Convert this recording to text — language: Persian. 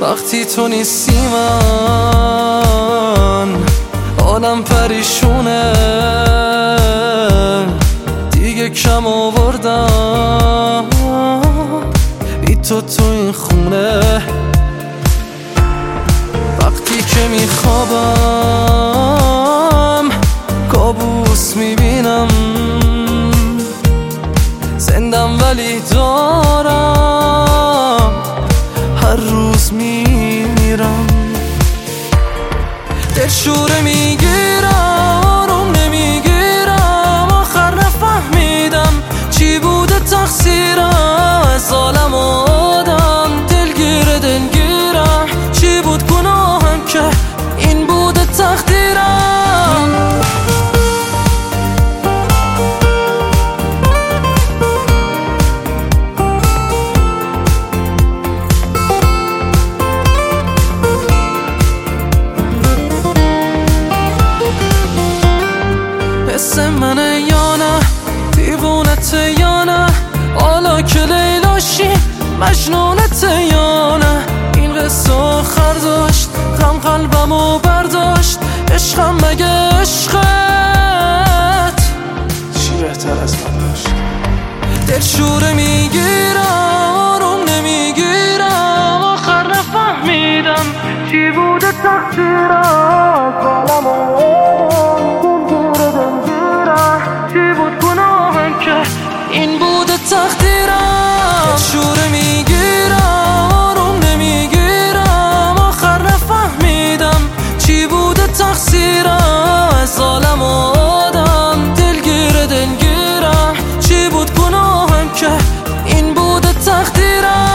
وقتی تو نیستی من حالم پریشونه، دیگه کم آوردم بی تو این خونه. وقتی که میخوابم کابوس میبینم، زندم ولی دارم هر روز میمیرم. دلشوره میگیرم آروم نمیگیرم، آخر نفهمیدم چی بوده تقصیرم. از عالم آدم دلگیرم، چی بود گناهم که این بوده تقدیرم. حس منه یا نه، دیوونته یا نه، حالا که لیلاشی مجنونته یا نه. این قصه آخر داشت، غم قلبمو برداشت، عشقم مگه عشقت چی بهتر از من داشت؟ دلشوره میگیرم آروم نمیگیرم، آخر نفهمیدم چی بوده تقصیرم. عالم چی بود گناهم که این بوده تقدیرم. دلشوره میگیرم آروم نمیگیرم، آخر نفهمیدم چی بوده تقصیرم. از عالم آدم دلگیرم، چی بود گناهم که این بوده تقدیرم.